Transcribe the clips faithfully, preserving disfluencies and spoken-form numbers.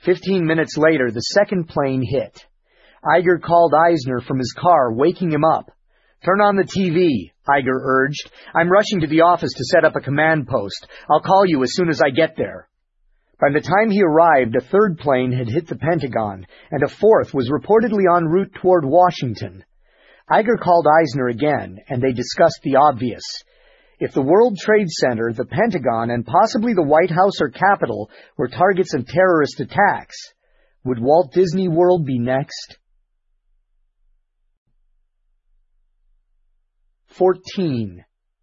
Fifteen minutes later, the second plane hit. Iger called Eisner from his car, waking him up. "Turn on the T V," Iger urged. "I'm rushing to the office to set up a command post. I'll call you as soon as I get there." By the time he arrived, a third plane had hit the Pentagon, and a fourth was reportedly en route toward Washington. Iger called Eisner again, and they discussed the obvious. If the World Trade Center, the Pentagon, and possibly the White House or Capitol were targets of terrorist attacks, would Walt Disney World be next? fourteen.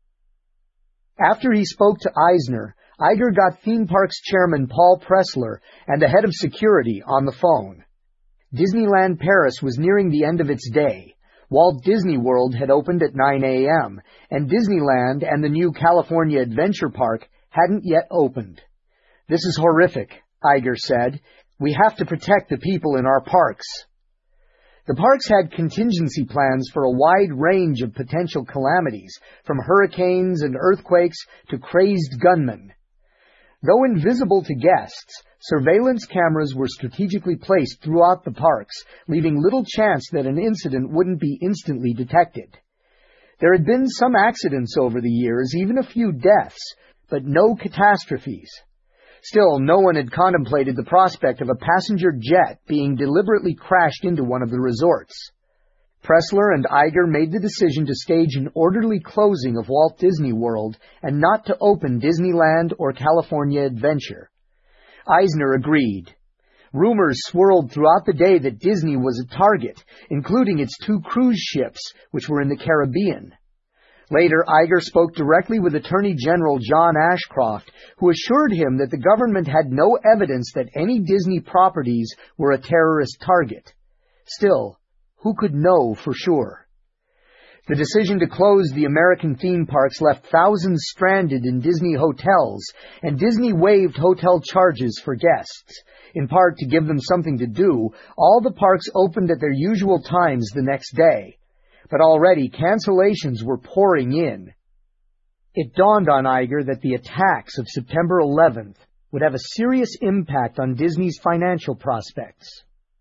After he spoke to Eisner, Iger got theme parks chairman Paul Pressler and the head of security on the phone. Disneyland Paris was nearing the end of its day. Walt Disney World had opened at nine a m, and Disneyland and the new California Adventure Park hadn't yet opened. "This is horrific," Iger said. "We have to protect the people in our parks." The parks had contingency plans for a wide range of potential calamities, from hurricanes and earthquakes to crazed gunmen. Though invisible to guests, surveillance cameras were strategically placed throughout the parks, leaving little chance that an incident wouldn't be instantly detected. There had been some accidents over the years, even a few deaths, but no catastrophes. Still, no one had contemplated the prospect of a passenger jet being deliberately crashed into one of the resorts. Pressler and Iger made the decision to stage an orderly closing of Walt Disney World and not to open Disneyland or California Adventure. Eisner agreed. Rumors swirled throughout the day that Disney was a target, including its two cruise ships, which were in the Caribbean. Later, Iger spoke directly with Attorney General John Ashcroft, who assured him that the government had no evidence that any Disney properties were a terrorist target. Still, who could know for sure? The decision to close the American theme parks left thousands stranded in Disney hotels, and Disney waived hotel charges for guests. In part to give them something to do, all the parks opened at their usual times the next day. But already cancellations were pouring in. It dawned on Iger that the attacks of September eleventh would have a serious impact on Disney's financial prospects.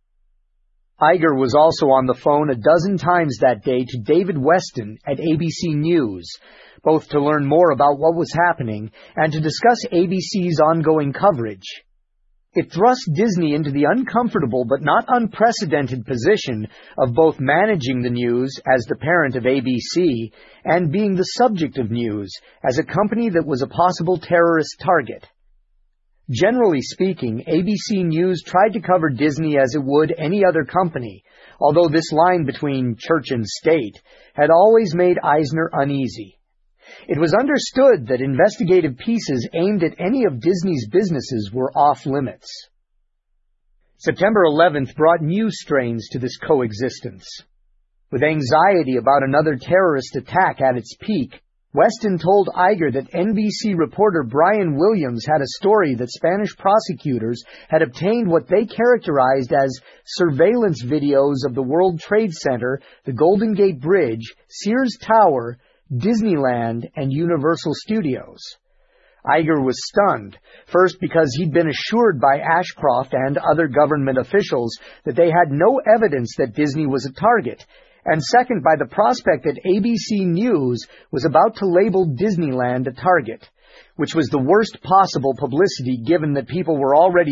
Iger was also on the phone a dozen times that day to David Weston at A B C News, both to learn more about what was happening and to discuss A B C's ongoing coverage. It thrust Disney into the uncomfortable but not unprecedented position of both managing the news as the parent of A B C and being the subject of news as a company that was a possible terrorist target. Generally speaking, A B C News tried to cover Disney as it would any other company, although this line between church and state had always made Eisner uneasy. It was understood that investigative pieces aimed at any of Disney's businesses were off-limits. September eleventh brought new strains to this coexistence. With anxiety about another terrorist attack at its peak, Weston told Iger that N B C reporter Brian Williams had a story that Spanish prosecutors had obtained what they characterized as surveillance videos of the World Trade Center, the Golden Gate Bridge, Sears Tower, Disneyland, and Universal Studios. Iger was stunned, first because he'd been assured by Ashcroft and other government officials that they had no evidence that Disney was a target, and second by the prospect that A B C News was about to label Disneyland a target, which was the worst possible publicity given that people were already